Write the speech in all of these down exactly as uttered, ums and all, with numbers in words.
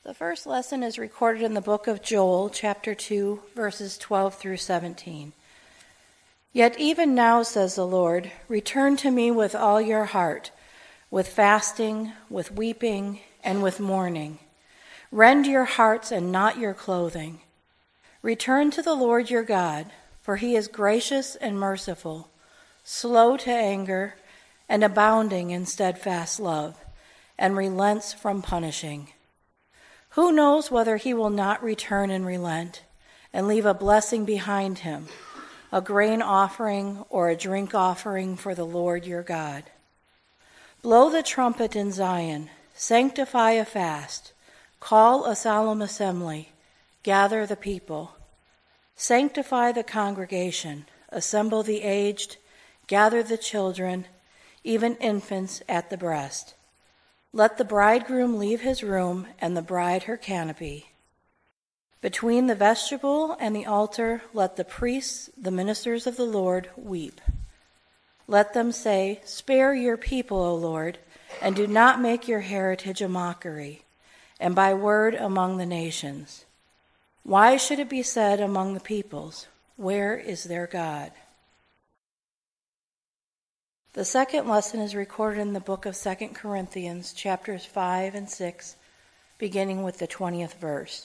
The first lesson is recorded in the book of Joel, chapter two, verses twelve through seventeen. Yet even now, says the Lord, return to me with all your heart, with fasting, with weeping, and with mourning. Rend your hearts and not your clothing. Return to the Lord your God, for he is gracious and merciful, slow to anger, and abounding in steadfast love, and relents from punishing. Who knows whether he will not return and relent, and leave a blessing behind him, a grain offering or a drink offering for the Lord your God. Blow the trumpet in Zion, sanctify a fast, call a solemn assembly, gather the people. Sanctify the congregation, assemble the aged, gather the children, even infants at the breast. Let the bridegroom leave his room and the bride her canopy. Between the vestibule and the altar, let the priests, the ministers of the Lord, weep. Let them say, spare your people, O Lord, and do not make your heritage a mockery, and by word among the nations. Why should it be said among the peoples, where is their God? The second lesson is recorded in the book of Second Corinthians, chapters five and six, beginning with the twentieth verse.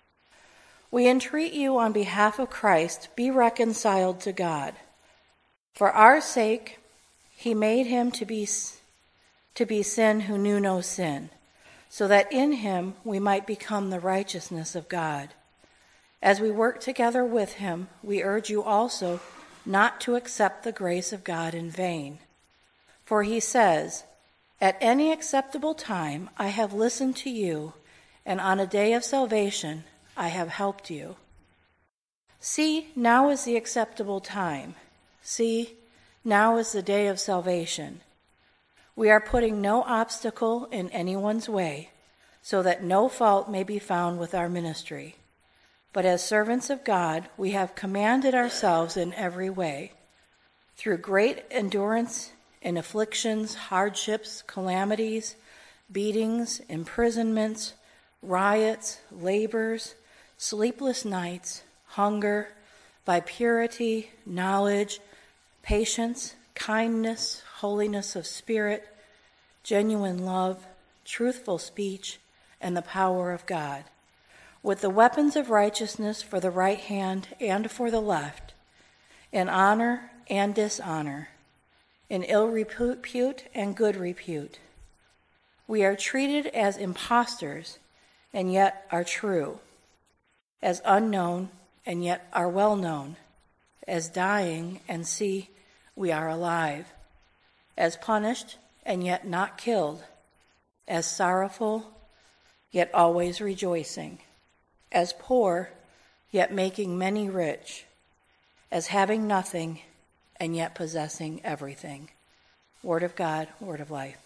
We entreat you on behalf of Christ, be reconciled to God. For our sake, he made him to be, to be sin who knew no sin, so that in him we might become the righteousness of God. As we work together with him, we urge you also not to accept the grace of God in vain. For he says, at any acceptable time I have listened to you, and on a day of salvation I have helped you. See, now is the acceptable time. See, now is the day of salvation. We are putting no obstacle in anyone's way, so that no fault may be found with our ministry. But as servants of God, we have commanded ourselves in every way, through great endurance in afflictions, hardships, calamities, beatings, imprisonments, riots, labors, sleepless nights, hunger, by purity, knowledge, patience, kindness, holiness of spirit, genuine love, truthful speech, and the power of God, with the weapons of righteousness for the right hand and for the left, in honor and dishonor, in ill repute and good repute. We are treated as impostors and yet are true, as unknown and yet are well known, as dying and see we are alive, as punished and yet not killed, as sorrowful yet always rejoicing, as poor yet making many rich, as having nothing and yet possessing everything. Word of God, word of life.